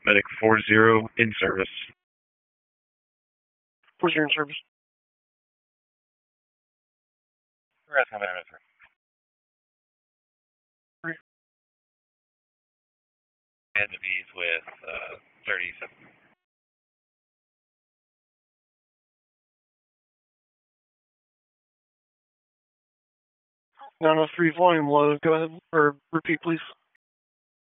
Medic 40 in service. 40 in service. Where's coming in, sir? And the B's with 37. Nano 3 volume low. Go ahead, or repeat, please.